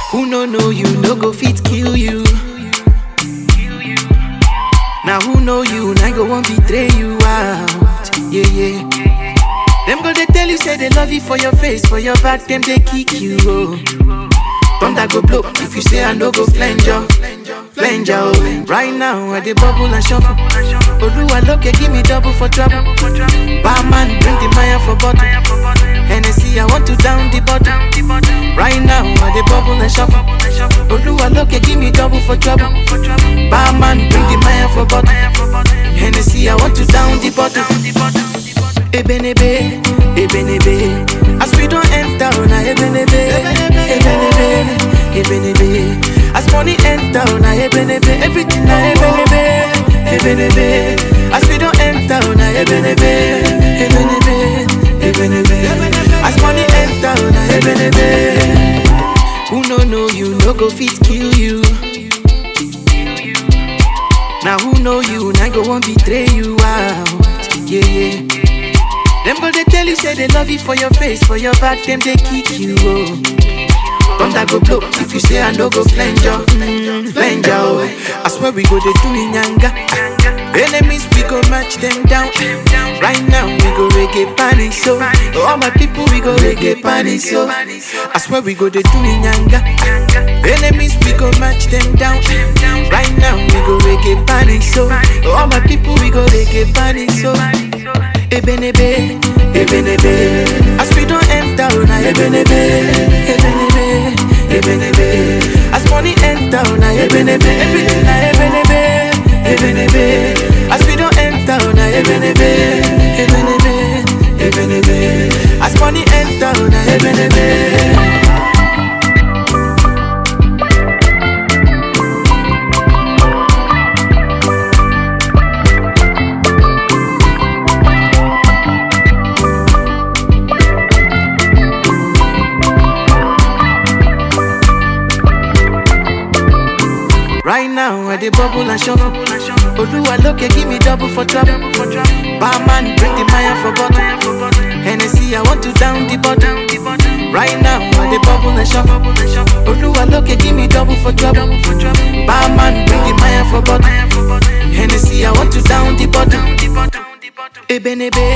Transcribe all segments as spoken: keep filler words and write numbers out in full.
Who no know you, no go fit kill you. Now who know you, now go won't betray you out. Yeah, yeah. Them go they tell you, say they love you for your face, for your back, them they kick you. Oh. Thunder go blow, if you say I no go flange you. Flange you, oh. Right now, I dey bubble and shuffle. Oluwa look, give me double for trouble. Barman, bring the Maya for bottle. Hennessy, I want to down the bottle. Right now, I dey bubble and shuffle. Oluwa look, give me double for trouble. Barman, bring the Maya for bottle. Hennessy, I want to down the bottle. Ebenebe, Ebenebe. As we don't enter, na Ebenebe, Ebenebe, Ebenebe. As money enter, na Ebenebe. Everything na Ebenebe, Ebenebe. As we don't enter, na Ebenebe, Ebenebe, Ebenebe. As money enter, na Ebenebe. Who no know you, no go fit kill you. Now who know you, now go won't betray you out. Yeah, yeah. Them go they tell you, say they love you for your face, for your back, them they kick you. Oh. Thunder go blow, if you say I no go flange you, mm, flange you. Oh. I swear we go they do in Yanga. Enemies we go match them down. Right now we go reggae panic so. All my people we go reggae panic so. I swear we go they do in Yanga. Enemies we go match them down. Right now we go reggae panic so. All my people we go reggae panic so. Ebenebe, Ebenebe. As we don't enter, na Ebenebe, Ebenebe, Ebenebe. As money enter, na Ebenebe. Everything na Ebenebe, Ebenebe. As we don't enter, na Ebenebe, Ebenebe, Ebenebe. As money enter, na Ebenebe. Right now, I dey bubble and shuffle. Oluwa look, give me double for trouble. Barman, bring the Maya for bottle. Hennessy, I want to down the bottle. Right now, I dey bubble and shuffle. Oluwa look, give me double for trouble. Barman, bring the Maya for bottle. Hennessy, I want to down the bottle. Ebenebe,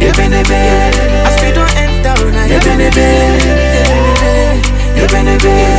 Ebenebe. As we don't enter, na Ebenebe, Ebenebe, Ebenebe.